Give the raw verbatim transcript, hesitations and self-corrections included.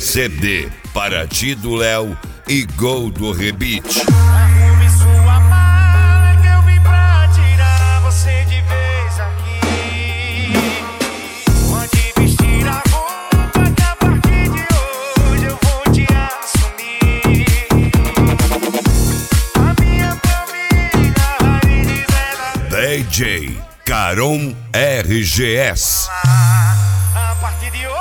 C D para ti do Léo e Gol do Rebite. Arrume sua mala que eu vim pra tirar você de vez aqui. Pode vestir a roupa que a partir de hoje eu vou te assumir. A minha família vai me dizer D J Caron R G S. a partir de hoje